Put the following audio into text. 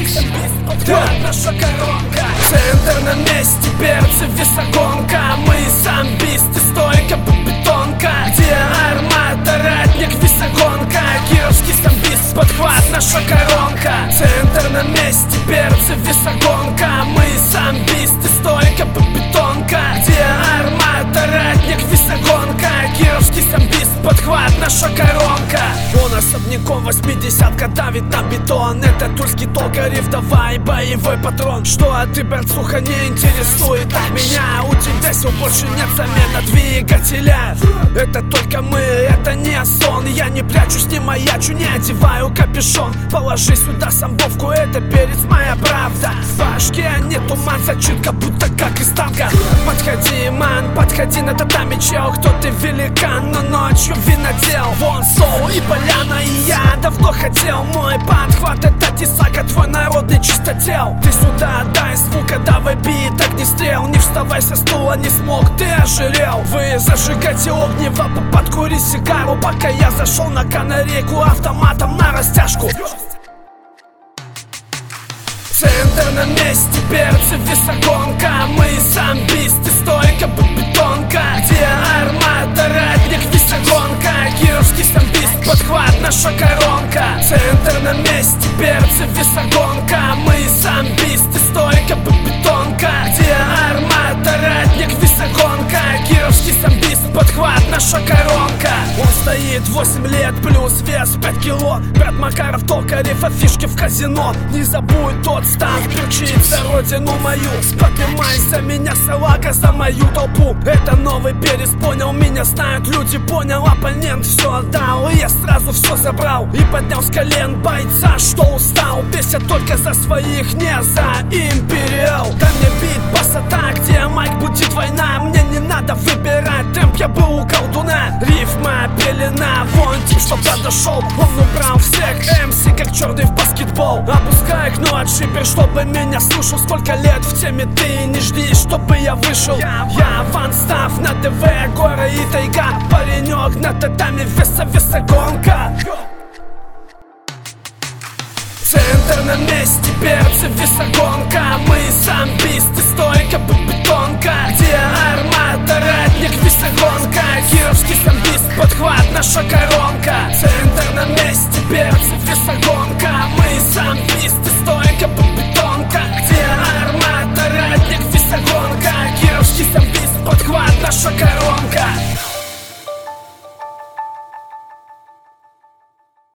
Да, наша коронка. Центр на месте, перцы, весогонка. Мы самбисты, стойка, бетонка. Где армата, ратник, весогонка. Кировский самбист, подхват, наша коронка. Центр на месте, перцы, весогонка. Мы самбисты, стойка, бетонка. Где армата, ратник, весогонка. Кировский самбист, подхват, наша коронка. Он особняком 80-ка давит на бетон. Это тульский токарев, давай боевой патрон. Что ты, борцуха, не интересует так меня? У тебя все больше нет замена двигателя. Это только мы, это не сон. Я не прячусь, не маячу, не одеваю капюшон. Положи сюда самбовку, это перец, моя правда. В башке нет туман, зачитка, будто как из танка. Подходи, ман, подходи на татами, чел. Кто ты, великан, но ночью винодел. Вон соу и поляна, и я давно хотел. Мой подхват, это тесака, твой народный чистотел. Ты сюда дай звука, давай бит, огнестрел. Не вставай со стула, не смог, ты ожирел. Вы зажигайте огнево, подкури сигару. Пока я зашел на канарейку автоматом на растяжку. Центр на месте, перцы, весогонка. Мы самбисты, стойка, бетонка. Где армата, ратник, весогонка. Кировский самбист, подхват, наша коронка. Центр на месте, перцы, весогонка. Мы самбисты, стойка, бетонка. Где армата, ратник, весогонка. Кировский самбист, подхват, наша коронка. Он стоит 8 лет, плюс вес 5 кило. Брат Макаров, токарев, афишки в казино. Не забудь тот станк, перчит за родину мою. Поднимай за меня, салага, за мою толпу. Это новый перец, понял, меня знают люди. Понял, оппонент все отдал, и я сразу все забрал. И поднял с колен бойца, что устал. Бесят только за своих, не за империал. Дай мне бит, басота, где майк, будет война. Мне не надо выбирать темп, я был у колдуна. Рифма, пелена, вон тип, что подошел. Он убрал всех МС, как черный в баскетбол. Опускай к ночи, чтобы меня слушал. Сколько лет в теме, ты не жди, чтобы я вышел. Я ванстав на ТВ, горы и тайга. Паренек на татами, весогонка. Центр на месте, перцы, весогонка. Мы самбисты, стойка, бетонка. Где армата, ратник, весогонка. Кировский самбист, подхват, наша коронка. Центр на месте, перцы, весогонка. Мы самбисты, стойка, бетонка. Где армата, ратник, весогонка. Кировский самбист, подхват, наша коронка.